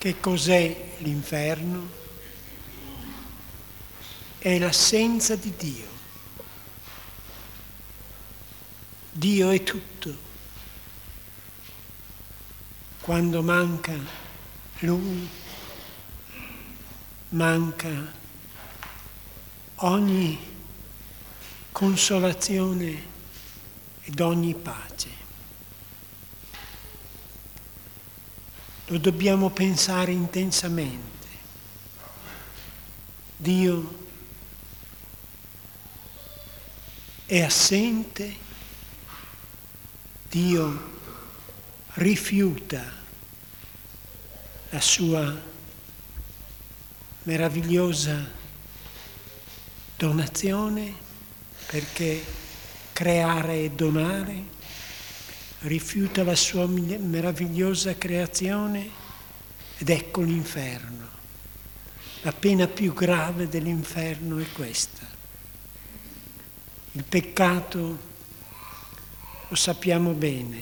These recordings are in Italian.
Che cos'è l'inferno? È l'assenza di Dio. Dio è tutto. Quando manca Lui, manca ogni consolazione ed ogni pace. Lo dobbiamo pensare intensamente. Dio è assente, Dio rifiuta la sua meravigliosa donazione, perché creare e donare, rifiuta la sua meravigliosa creazione ed ecco l'inferno. La pena più grave dell'inferno è questa. Il peccato, lo sappiamo bene,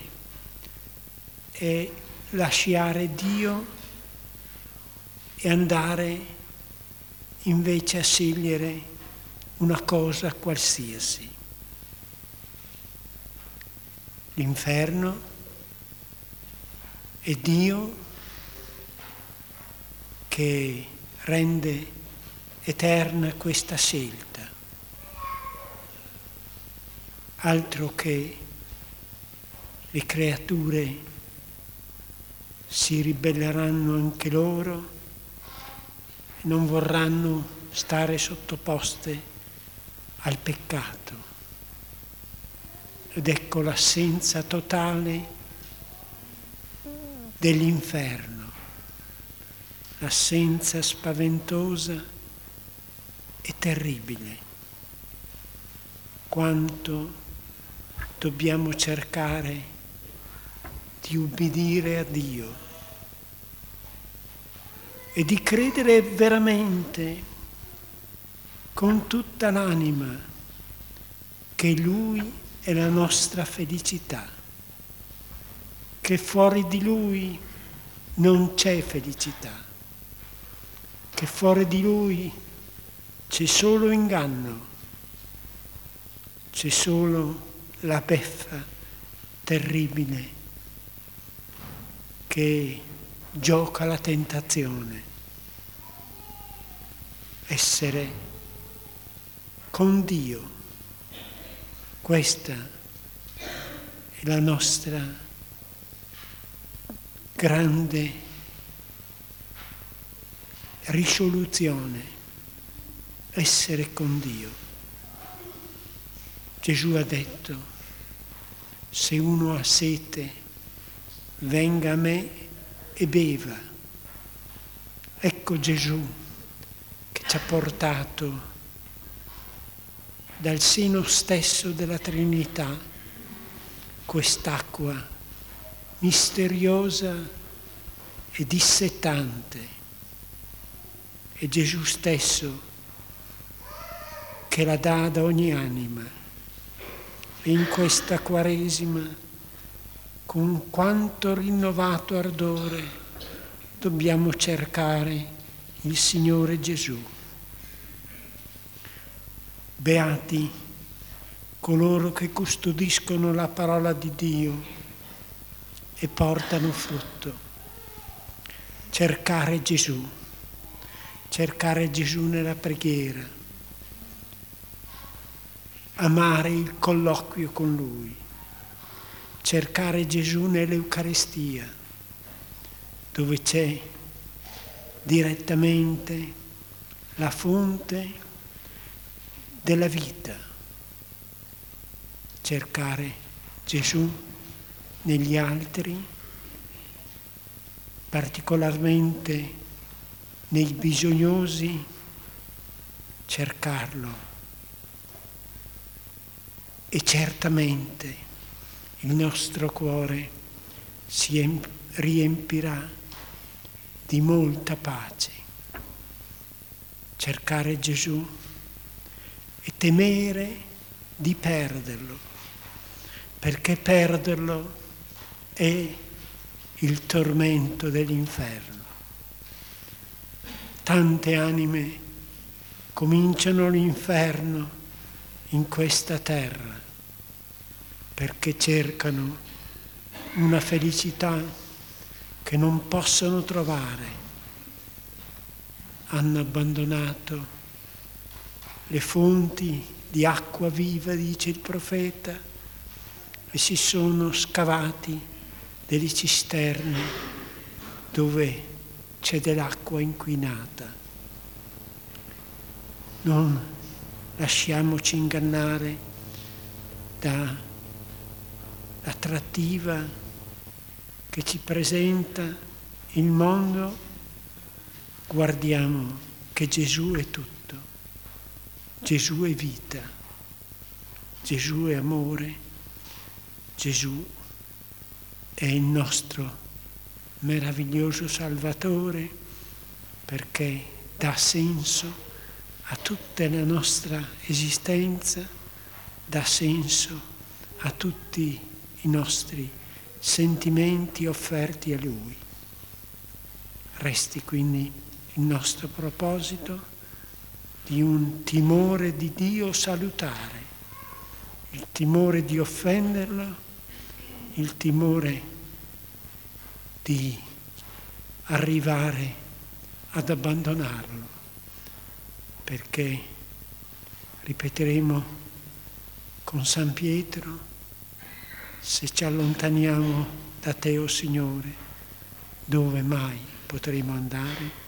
è lasciare Dio e andare invece a scegliere una cosa qualsiasi. L'inferno è Dio che rende eterna questa scelta. Altro che le creature si ribelleranno anche loro e non vorranno stare sottoposte al peccato. Ed ecco l'assenza totale dell'inferno, l'assenza spaventosa e terribile. Quanto dobbiamo cercare di ubbidire a Dio e di credere veramente con tutta l'anima che Lui è la nostra felicità, che fuori di Lui non c'è felicità, che fuori di Lui c'è solo inganno, c'è solo la beffa terribile che gioca la tentazione. Essere con Dio. Questa è la nostra grande risoluzione, essere con Dio. Gesù ha detto: se uno ha sete, venga a me e beva. Ecco Gesù che ci ha portato dal seno stesso della Trinità quest'acqua misteriosa e dissetante. È Gesù stesso che la dà ad ogni anima. E in questa Quaresima, con quanto rinnovato ardore, dobbiamo cercare il Signore Gesù. Beati coloro che custodiscono la parola di Dio e portano frutto. Cercare Gesù nella preghiera, amare il colloquio con Lui, cercare Gesù nell'Eucaristia, dove c'è direttamente la fonte della vita, cercare Gesù negli altri, particolarmente nei bisognosi, cercarlo. E certamente il nostro cuore si riempirà di molta pace. Cercare Gesù e temere di perderlo, perché perderlo è il tormento dell'inferno. tante anime cominciano l'inferno in questa terra perché cercano una felicità che non possono trovare. Hanno abbandonato le fonti di acqua viva, dice il profeta, e si sono scavati delle cisterne dove c'è dell'acqua inquinata. Non lasciamoci ingannare dall'attrattiva che ci presenta il mondo. Guardiamo che Gesù è tutto, Gesù è vita, Gesù è amore, Gesù è il nostro meraviglioso Salvatore, perché dà senso a tutta la nostra esistenza, dà senso a tutti i nostri sentimenti offerti a Lui. Resti quindi il nostro proposito di un timore di Dio salutare, il timore di offenderlo, il timore di arrivare ad abbandonarlo, perché, ripeteremo con San Pietro, se ci allontaniamo da Te, o Signore, dove mai potremo andare?